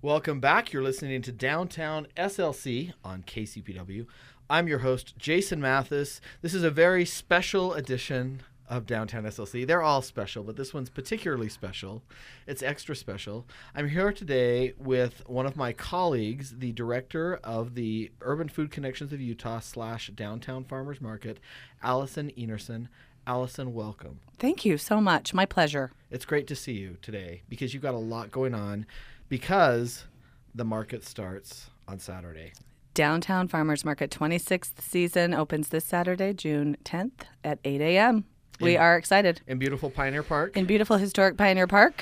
Welcome back. You're listening to Downtown SLC on KCPW. I'm your host, Jason Mathis. This is a very special edition of Downtown SLC. They're all special, but this one's particularly special. It's extra special. I'm here today with one of my colleagues, the director of the Urban Food Connections of Utah / Downtown Farmers Market, Allison Enerson. Allison, welcome. Thank you so much. My pleasure. It's great to see you today because you've got a lot going on because the market starts on Saturday. Downtown Farmers Market 26th season opens this Saturday, June 10th at 8 a.m. We are excited. In beautiful Pioneer Park. In beautiful historic Pioneer Park.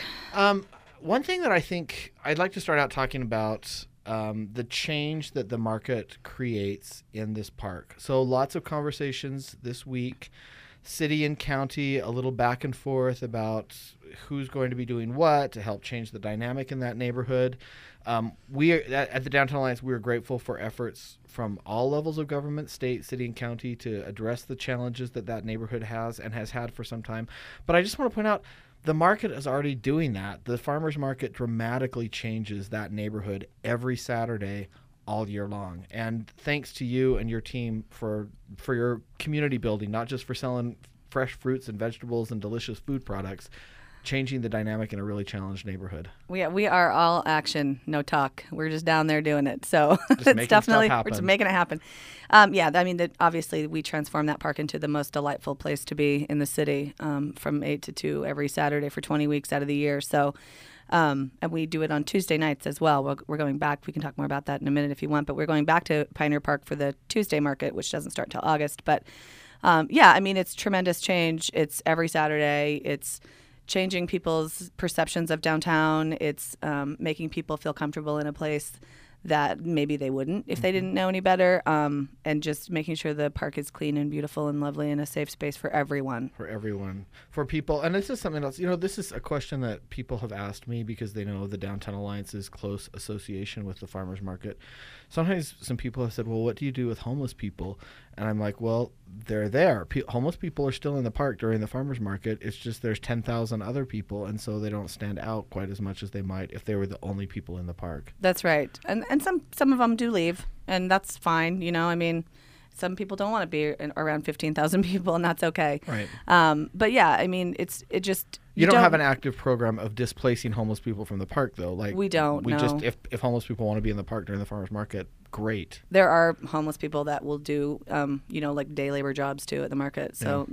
One thing that I think I'd like to start out talking about the change that the market creates in this park. So lots of conversations this week, city and county, a little back and forth about who's going to be doing what to help change the dynamic in that neighborhood. We at the Downtown Alliance, we are grateful for efforts from all levels of government, state, city, and county to address the challenges that neighborhood has and has had for some time. But I just want to point out, the market is already doing that. The farmers market dramatically changes that neighborhood every Saturday all year long. And thanks to you and your team for your community building, not just for selling fresh fruits and vegetables and delicious food products, changing the dynamic in a really challenged neighborhood. We are all action, no talk. We're just down there doing it. So it's definitely, we're just making it happen. Obviously we transform that park into the most delightful place to be in the city from 8 to 2 every Saturday for 20 weeks out of the year. So, and we do it on Tuesday nights as well. We're going back. We can talk more about that in a minute if you want, but we're going back to Pioneer Park for the Tuesday market, which doesn't start till August. But it's tremendous change. It's every Saturday. It's changing people's perceptions of downtown. It's making people feel comfortable in a place that maybe they wouldn't if they didn't know any better, and just making sure the park is clean and beautiful and lovely and a safe space for everyone. For people. And this is something else. This is a question that people have asked me because they know the Downtown Alliance's close association with the farmers market. Sometimes some people have said, well, what do you do with homeless people? And I'm like, well, they're there. Homeless people are still in the park during the farmers market. It's just there's 10,000 other people, and so they don't stand out quite as much as they might if they were the only people in the park. That's right. And some of them do leave, and that's fine. Some people don't want to be around 15,000 people, and that's okay. Right. You don't have an active program of displacing homeless people from the park, though. We don't. Just if homeless people want to be in the park during the farmers market, great. There are homeless people that will do, like day labor jobs too at the market. So,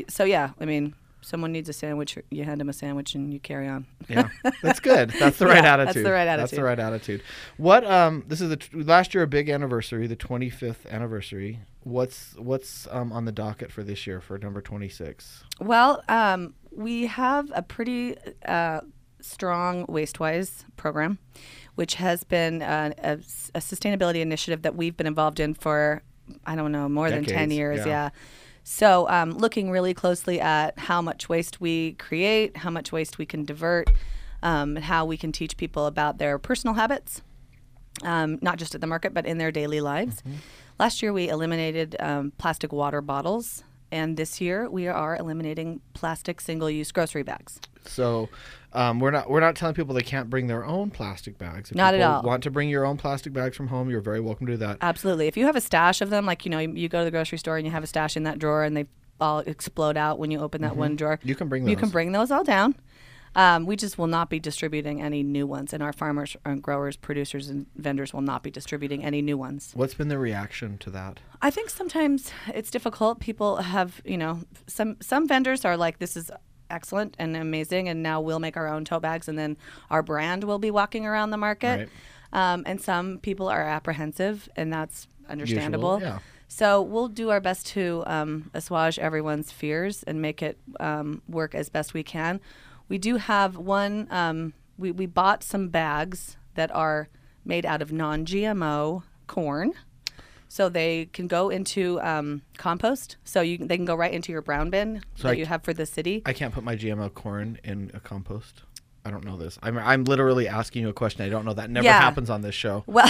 someone needs a sandwich, you hand them a sandwich, and you carry on. Yeah, that's good. That's the right attitude. That's the right attitude. What? This is last year a big anniversary, the 25th anniversary. What's on the docket for this year for number 26? Well, we have a pretty strong WasteWise program, which has been a sustainability initiative that we've been involved in for, more decades, than 10 years. Yeah. So looking really closely at how much waste we create, how much waste we can divert, and how we can teach people about their personal habits, not just at the market, but in their daily lives. Mm-hmm. Last year, we eliminated plastic water bottles, and this year we are eliminating plastic single-use grocery bags. So we're not telling people they can't bring their own plastic bags. If not at all. If you want to bring your own plastic bags from home, you're very welcome to do that. Absolutely. If you have a stash of them, you go to the grocery store and you have a stash in that drawer and they all explode out when you open that one drawer. You can bring those. You can bring those all down. We just will not be distributing any new ones, and our farmers and growers, producers, and vendors will not be distributing any new ones. What's been the reaction to that? I think sometimes it's difficult. People have, some vendors are like, this is excellent and amazing, and now we'll make our own tote bags, and then our brand will be walking around the market. Right. And some people are apprehensive, and that's understandable. Yeah. So we'll do our best to assuage everyone's fears and make it work as best we can. We do have one, we bought some bags that are made out of non-GMO corn. So they can go into compost. So they can go right into your brown bin you have for the city. I can't put my GMO corn in a compost. I don't know this. I'm literally asking you a question. I don't know that. Never happens on this show. Well,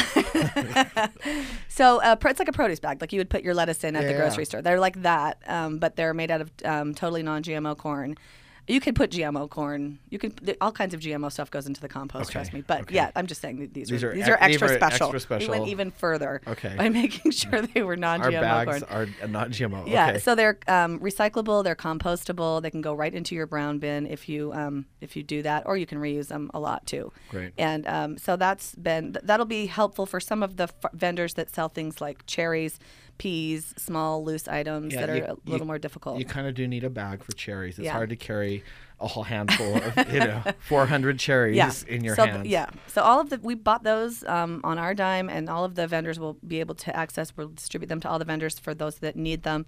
so it's like a produce bag, like you would put your lettuce in at the grocery store. They're like that, but they're made out of totally non-GMO corn. You could put GMO corn. All kinds of GMO stuff goes into the compost. Trust me. But yeah, I'm just saying these are extra special. We went even further by making sure they were non-GMO corn. Our bags are not GMO. Yeah, so they're recyclable. They're compostable. They can go right into your brown bin if you do that, or you can reuse them a lot too. Great. And so that'll be helpful for some of the vendors that sell things like cherries, peas, small loose items that are a little more difficult. You kind of do need a bag for cherries. It's hard to carry a whole handful of 400 cherries in your hands. Yeah. So all of we bought those on our dime, and all of the vendors will be able to access. We'll distribute them to all the vendors for those that need them.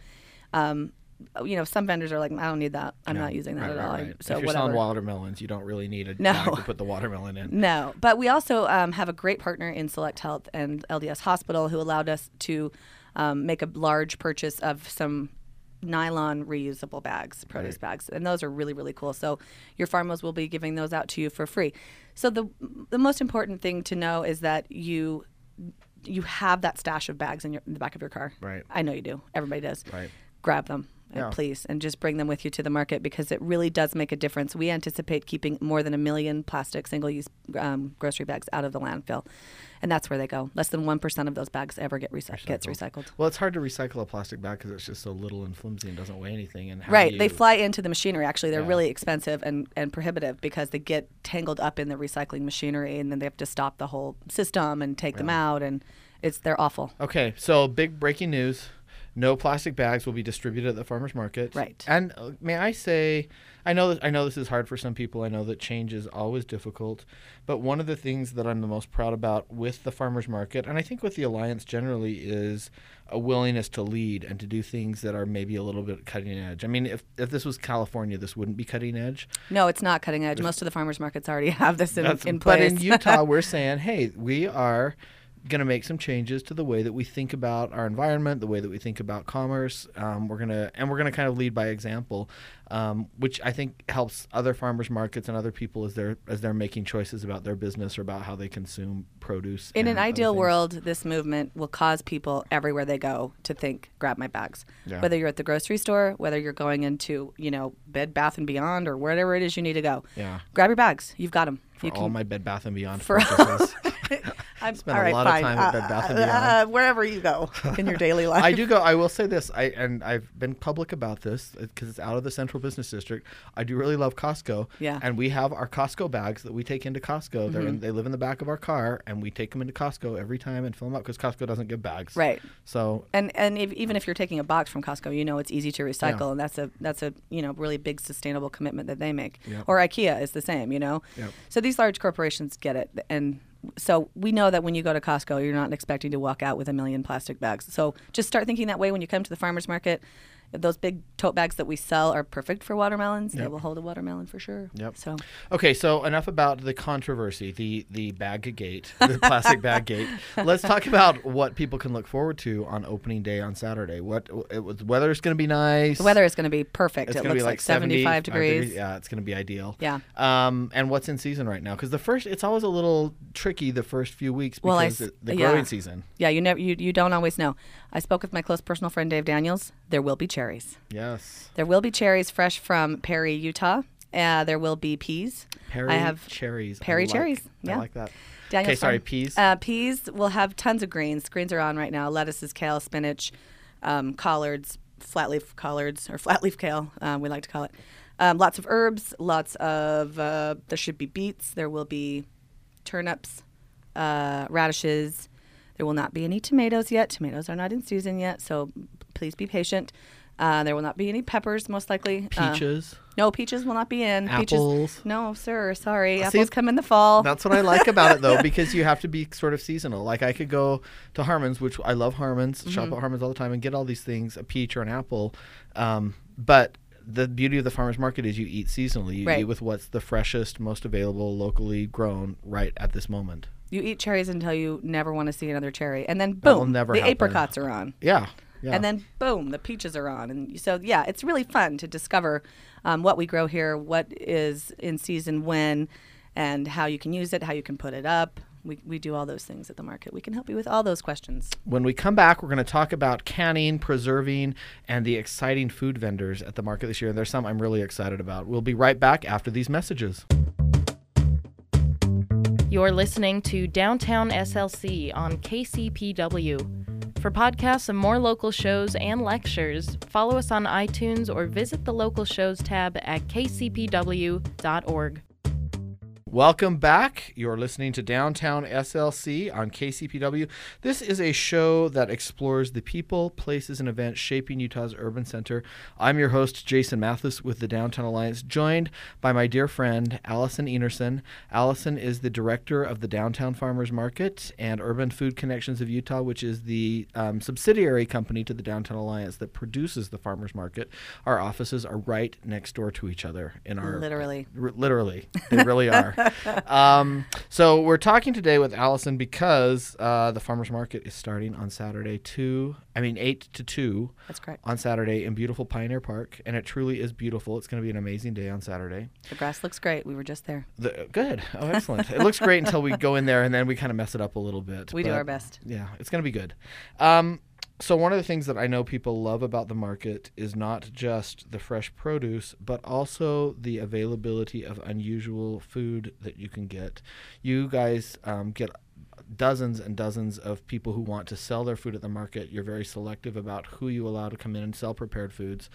Some vendors are like, I don't need that. I'm not using that at all. Right. So if you're selling watermelons, you don't really need a bag to put the watermelon in. No, but we also have a great partner in Select Health and LDS Hospital who allowed us to make a large purchase of some nylon reusable bags, produce bags, and those are really, really cool. So your farmers will be giving those out to you for free. So the most important thing to know is that you have that stash of bags in the back of your car. Right. I know you do. Everybody does. Right. Grab them. Please, and just bring them with you to the market because it really does make a difference. We anticipate keeping more than 1 million plastic single-use grocery bags out of the landfill, and that's where they go. Less than 1% of those bags ever gets recycled. Well, it's hard to recycle a plastic bag because it's just so little and flimsy and doesn't weigh anything. And they fly into the machinery. Actually, they're really expensive and prohibitive because they get tangled up in the recycling machinery, and then they have to stop the whole system and take them out, and they're awful. Okay, so big breaking news. No plastic bags will be distributed at the farmers market. Right. And may I say, I know this is hard for some people. I know that change is always difficult. But one of the things that I'm the most proud about with the farmers market, and I think with the Alliance generally, is a willingness to lead and to do things that are maybe a little bit cutting edge. I mean, if this was California, this wouldn't be cutting edge. No, it's not cutting edge. Most of the farmers markets already have this in place. But in Utah, we're saying, hey, we are going to make some changes to the way that we think about our environment, the way that we think about commerce. We're going to kind of lead by example, which I think helps other farmers markets and other people as they're making choices about their business or about how they consume produce. In an ideal world, this movement will cause people everywhere they go to think, grab my bags. Yeah. Whether you're at the grocery store, whether you're going into, Bed Bath & Beyond or wherever it is you need to go. Yeah. Grab your bags. You've got them. For all my Bed Bath & Beyond purchases. I've spent a lot of time at Bed Bath & Beyond. Wherever you go in your daily life. I do go. I will say this, I've been public about this because it's out of the Central Business District. I do really love Costco. Yeah. And we have our Costco bags that we take into Costco. Mm-hmm. They live in the back of our car, and we take them into Costco every time and fill them up because Costco doesn't give bags. Right. So. And even if you're taking a box from Costco, it's easy to recycle, and that's a really big sustainable commitment that they make. Yep. Or IKEA is the same, Yep. So these large corporations get it, and so we know that when you go to Costco, you're not expecting to walk out with 1 million plastic bags. So just start thinking that way when you come to the farmers market. Those big tote bags that we sell are perfect for watermelons. Yep. They will hold a watermelon for sure. Yep. So. Okay, so enough about the controversy, the bag gate, the plastic bag gate. Let's talk about what people can look forward to on opening day on Saturday. The weather's going to be nice. The weather is going to be perfect. It looks like 75 degrees. Yeah, it's going to be ideal. Yeah. And what's in season right now? Because it's always a little tricky the first few weeks because the growing season. Yeah, you don't always know. I spoke with my close personal friend Dave Daniels. There will be cherries. Yes. There will be cherries fresh from Perry, Utah. There will be peas. Cherries. Perry cherries. Yeah. I like that. Okay, sorry, peas. Peas will have tons of greens. Greens are on right now. Lettuces, kale, spinach, collards, flatleaf collards, or flatleaf kale, we like to call it. Lots of herbs, there should be beets. There will be turnips, radishes. There will not be any tomatoes yet. Tomatoes are not in season yet, so please be patient. There will not be any peppers, most likely. Peaches? No, peaches will not be in. Apples? Peaches, no, sir, sorry. Apples come in the fall. That's what I like about it, though, because you have to be sort of seasonal. Like I could go to Harmon's, which I love Harmon's, shop at Harmon's all the time, and get all these things, a peach or an apple. But the beauty of the farmer's market is you eat seasonally. You eat with what's the freshest, most available, locally grown right at this moment. You eat cherries until you never want to see another cherry. And then, boom, the apricots are on. Yeah. And then, boom, the peaches are on. And so, it's really fun to discover what we grow here, what is in season when, and how you can use it, how you can put it up. we do all those things at the market. We can help you with all those questions. When we come back, we're going to talk about canning, preserving, and the exciting food vendors at the market this year. And there's some I'm really excited about. We'll be right back after these messages. You're listening to Downtown SLC on KCPW. For podcasts of more local shows and lectures, follow us on iTunes or visit the local shows tab at kcpw.org. Welcome back. You're listening to Downtown SLC on KCPW. This is a show that explores the people, places, and events shaping Utah's urban center. I'm your host, Jason Mathis with the Downtown Alliance, joined by my dear friend, Allison Enerson. Allison is the director of the Downtown Farmers Market and Urban Food Connections of Utah, which is the subsidiary company to the Downtown Alliance that produces the Farmers Market. Our offices are right next door to each other. Literally. Literally. They really are. So we're talking today with Allison because the Farmers Market is starting on Saturday 8 to 2. That's correct. On Saturday in beautiful Pioneer Park, and it truly is beautiful. It's going to be an amazing day on Saturday. The grass looks great. We were just there. Good. Oh, excellent. It looks great until we go in there, and then we kind of mess it up a little bit. We do our best. Yeah, it's going to be good. So one of the things that I know people love about the market is not just the fresh produce, but also the availability of unusual food that you can get. You guys get dozens and dozens of people who want to sell their food at the market. You're very selective about who you allow to come in and sell prepared foods.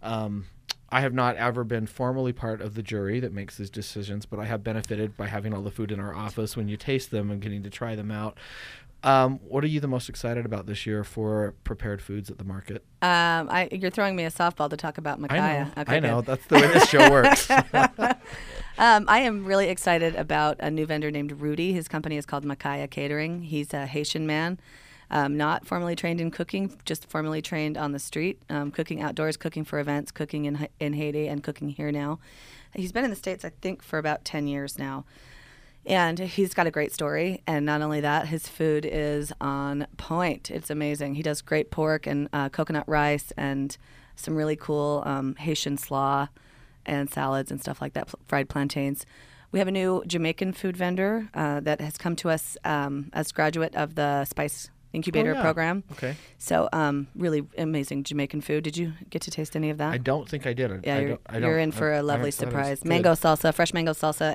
I have not ever been formally part of the jury that makes these decisions, but I have benefited by having all the food in our office when you taste them and getting to try them out. What are you the most excited about this year for prepared foods at the market? You're throwing me a softball to talk about Micaiah. I know. That's the way this show works. I am really excited about a new vendor named Rudy. His company is called Micaiah Catering. He's a Haitian man, not formally trained in cooking, just formally trained on the street, cooking outdoors, cooking for events, cooking in Haiti, and cooking here now. He's been in the States, I think, for about 10 years now. And he's got a great story. And not only that, his food is on point. It's amazing. He does great pork and coconut rice and some really cool Haitian slaw and salads and stuff like that, fried plantains. We have a new Jamaican food vendor that has come to us as graduate of the Spice Incubator program. Okay. So really amazing Jamaican food. Did you get to taste any of that? I don't think I did. You're in for a lovely surprise. Mango salsa, fresh mango salsa,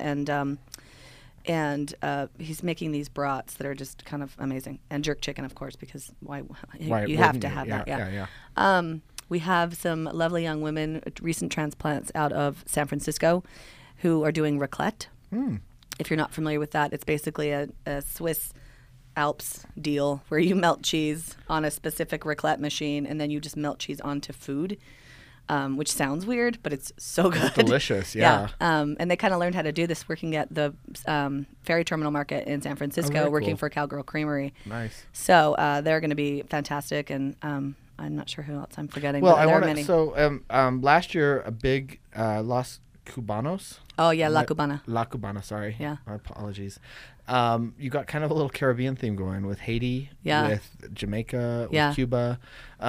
and he's making these brats that are just kind of amazing. And jerk chicken, of course, because you have to have that. Yeah. We have some lovely young women, recent transplants out of San Francisco, who are doing raclette. If you're not familiar with that, it's basically a Swiss Alps deal where you melt cheese on a specific raclette machine, and then you just melt cheese onto food. Which sounds weird, but it's so good. Delicious, yeah. And they kind of learned how to do this working at the ferry terminal market in San Francisco, working for Cowgirl Creamery. Nice. So they're going to be fantastic, and I'm not sure who else I'm forgetting. Well, but there are many. So last year, a big Los Cubanos. Oh, yeah, La Cubana. La Cubana, sorry. Yeah. My apologies. You got kind of a little Caribbean theme going with Haiti, with Jamaica, with Cuba.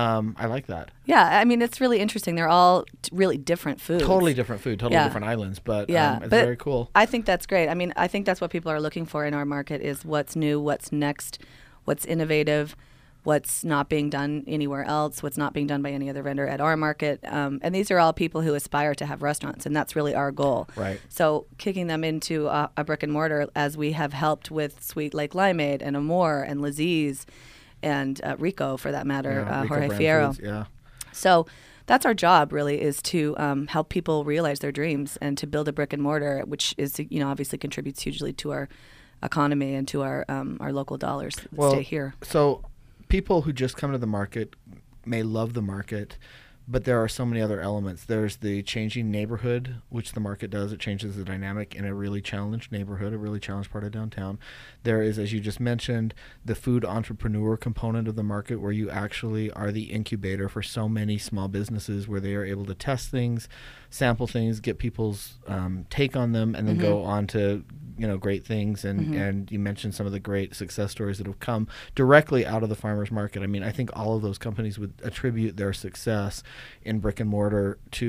I like that. Yeah, I mean, it's really interesting. They're all really different foods. Totally different food, totally different islands, but it's very cool. I think that's great. I mean, I think that's what people are looking for in our market is what's new, what's next, what's innovative, what's not being done anywhere else, what's not being done by any other vendor at our market. And these are all people who aspire to have restaurants, and that's really our goal. Right. So kicking them into a brick and mortar, as we have helped with Sweet Lake Limeade and Amore and Laziz and Rico, for that matter, Jorge Fierro. Foods, yeah. So that's our job, really, is to help people realize their dreams and to build a brick and mortar, which is, obviously contributes hugely to our economy and to our local dollars that stay here. So people who just come to the market may love the market, but there are so many other elements. There's the changing neighborhood, which the market does. It changes the dynamic in a really challenged neighborhood, a really challenged part of downtown. There is, as you just mentioned, the food entrepreneur component of the market, where you actually are the incubator for so many small businesses, where they are able to test things, sample things, get people's take on them, and then go on to great things. And you mentioned some of the great success stories that have come directly out of the farmers market. I mean, I think all of those companies would attribute their success in brick and mortar to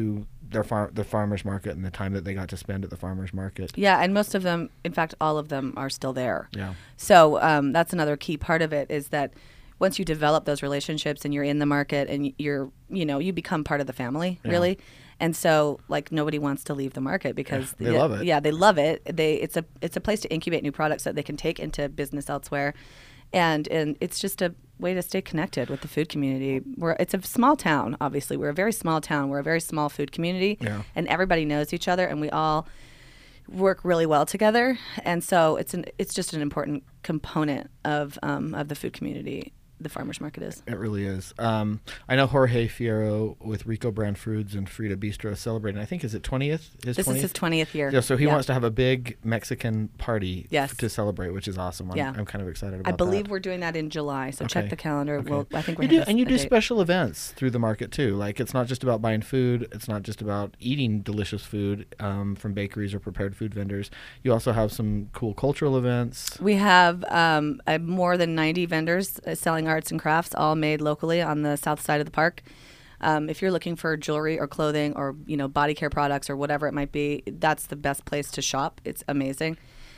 the farmers market and the time that they got to spend at the farmers market. Yeah, and most of them, in fact, all of them are still there. Yeah. So that's another key part of it, is that once you develop those relationships and you're in the market and you become part of the family, really. And so, like, nobody wants to leave the market because they love it. Yeah, they love it. It's a place to incubate new products that they can take into business elsewhere, and it's just a way to stay connected with the food community. It's a small town. Obviously, we're a very small town. We're a very small food community, and everybody knows each other, and we all work really well together. And so it's just an important component of the food community. The farmers market is. It really is. I know Jorge Fierro with Rico Brand Foods and Frida Bistro is celebrating. I think, is it 20th? This is his 20th year. Yeah, so he wants to have a big Mexican party to celebrate, which is awesome. I'm kind of excited about that. I believe we're doing that in July, so check the calendar. Okay. I think we're you do special events through the market too. Like, it's not just about buying food. It's not just about eating delicious food from bakeries or prepared food vendors. You also have some cool cultural events. We have more than 90 vendors selling arts and crafts, all made locally on the south side of the park. If you're looking for jewelry or clothing or body care products or whatever it might be, that's the best place to shop. It's amazing.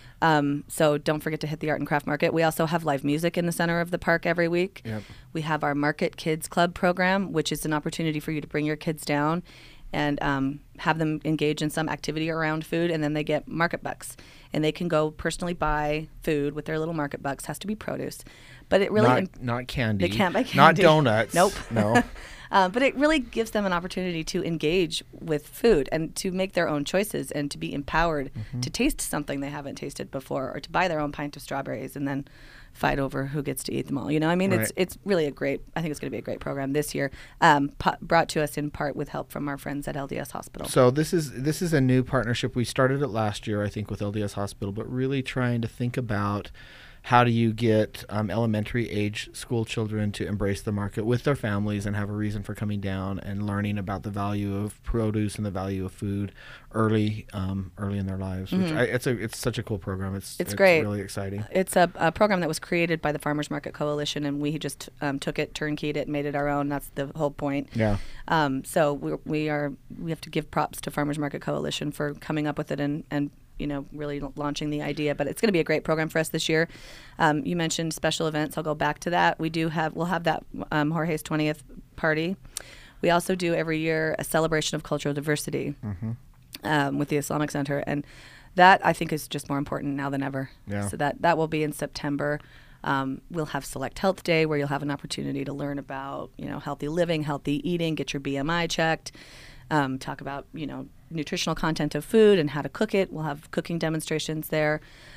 So don't forget to hit the Art and Craft Market. We also have live music in the center of the park every week. Yep. We have our Market Kids Club program, which is an opportunity for you to bring your kids down and have them engage in some activity around food, and then they get market bucks. And they can go personally buy food with their little market bucks. Has to be produce. But it really... Not candy. They can't buy candy. Not donuts. Nope. No. But it really gives them an opportunity to engage with food and to make their own choices and to be empowered to taste something they haven't tasted before, or to buy their own pint of strawberries and then fight over who gets to eat them all. Right. It's really I think it's going to be a great program this year, brought to us in part with help from our friends at LDS Hospital. So this is a new partnership. We started it last year, I think, with LDS Hospital, but really trying to think about how do you get elementary age school children to embrace the market with their families and have a reason for coming down and learning about the value of produce and the value of food early in their lives. Which it's such a cool program. It's great. It's really exciting. It's a program that was created by the Farmers Market Coalition, and we just took it, turnkeyed it, made it our own. That's the whole point. Yeah. So we have to give props to Farmers Market Coalition for coming up with it and really launching the idea. But it's going to be a great program for us this year. You mentioned special events. I'll go back to that. We'll have that Jorge's 20th party. We also do every year a celebration of cultural diversity with the Islamic Center, and that I think is just more important now than ever. Yeah. So that will be in September. We'll have Select Health Day, where you'll have an opportunity to learn about healthy living, healthy eating, get your BMI checked. Talk about nutritional content of food and how to cook it. We'll have cooking demonstrations there.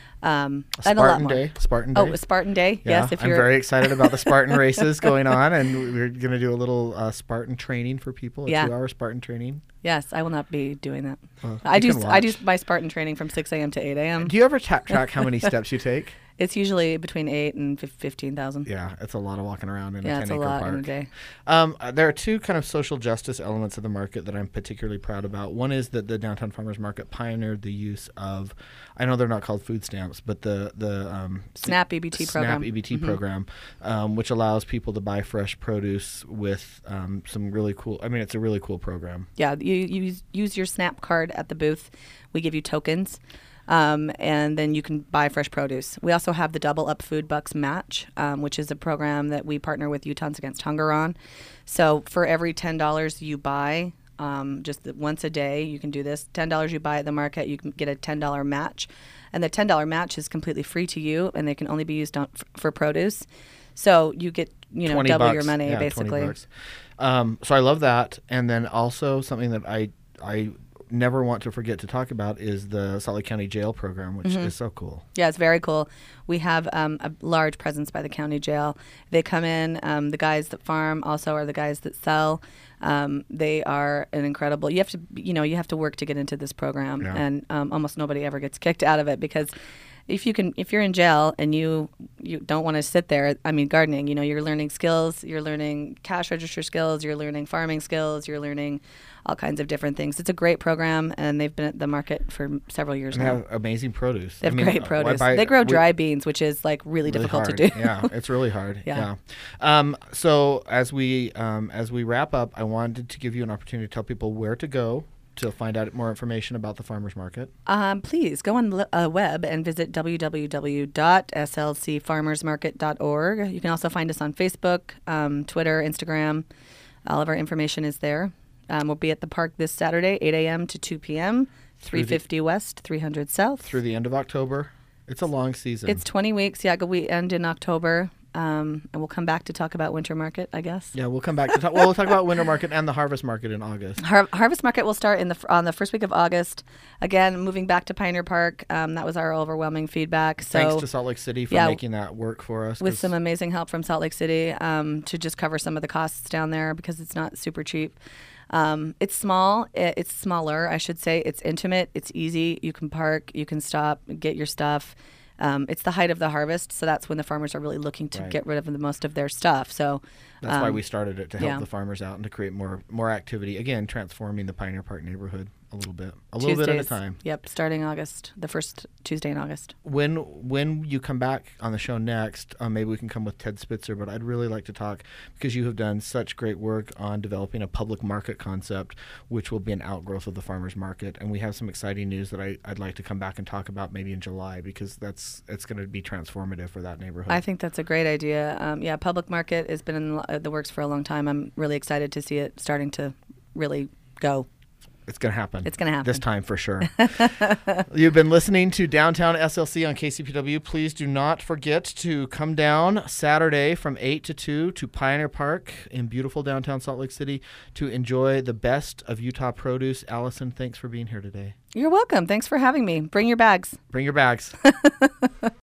Spartan Day. Oh, a Spartan Day. Yeah, yes, I'm very excited about the Spartan races going on, and we're going to do a little Spartan training for people. A 2-hour Spartan training. Yes, I will not be doing that. Well, I do my Spartan training from 6 a.m. to 8 a.m. Do you ever track how many steps you take? It's usually between 8 and 15,000. Yeah, it's a lot of walking around in a 10-acre park. Yeah, it's a lot in a day. There are two kind of social justice elements of the market that I'm particularly proud about. One is that the Downtown Farmers Market pioneered the use of, I know they're not called food stamps, but the SNAP EBT program. SNAP EBT program, which allows people to buy fresh produce with some really cool, it's a really cool program. Yeah, you use your SNAP card at the booth. We give you tokens. And then you can buy fresh produce. We also have the Double Up Food Bucks Match, which is a program that we partner with Utahns Against Hunger on. So for every $10 you buy, just once a day, you can do this. $10 you buy at the market, you can get a $10 match. And the $10 match is completely free to you, and they can only be used for produce. So you get, double your money, basically. $20. So I love that. And then also something that I never want to forget to talk about is the Salt Lake County Jail program, which is so cool. Yeah, it's very cool. We have a large presence by the county jail. They come in. The guys that farm also are the guys that sell. They are an incredible. You have to work to get into this program, and almost nobody ever gets kicked out of it because if you're in jail and you don't want to sit there, gardening, you're learning skills, you're learning cash register skills, you're learning farming skills, you're learning all kinds of different things. It's a great program, and they've been at the market for several years now. They have amazing produce. They have great produce. They grow dry beans, which is really difficult hard to do. Yeah, it's really hard. Yeah. So as we wrap up, I wanted to give you an opportunity to tell people where to go to find out more information about the farmers market? Please go on the web and visit www.slcfarmersmarket.org. You can also find us on Facebook, Twitter, Instagram. All of our information is there. We'll be at the park this Saturday, 8 a.m. to 2 p.m., 350 West, 300 South. Through the end of October. It's a long season. It's 20 weeks. Yeah, we end in October. And we'll come back to talk about Winter Market, I guess. Yeah, we'll come back to talk. Well, we'll talk about Winter Market and the Harvest Market in August. Harvest Market will start on the first week of August. Again, moving back to Pioneer Park. That was our overwhelming feedback. So, thanks to Salt Lake City for making that work for us. With some amazing help from Salt Lake City to just cover some of the costs down there because it's not super cheap. It's small. It's smaller, I should say. It's intimate. It's easy. You can park. You can stop, get your stuff. It's the height of the harvest, so that's when the farmers are really looking to get rid of the most of their stuff. So that's why we started it, to help the farmers out and to create more activity. Again, transforming the Pioneer Park neighborhood a little bit at a time. Yep, starting August, the first Tuesday in August. When you come back on the show next, maybe we can come with Ted Spitzer, but I'd really like to talk, because you have done such great work on developing a public market concept, which will be an outgrowth of the farmers market. And we have some exciting news that I'd like to come back and talk about maybe in July, because it's going to be transformative for that neighborhood. I think that's a great idea. Public market has been in the works for a long time. I'm really excited to see it starting to really go. It's going to happen. It's going to happen. This time for sure. You've been listening to Downtown SLC on KCPW. Please do not forget to come down Saturday from 8 to 2 to Pioneer Park in beautiful downtown Salt Lake City to enjoy the best of Utah produce. Allison, thanks for being here today. You're welcome. Thanks for having me. Bring your bags. Bring your bags.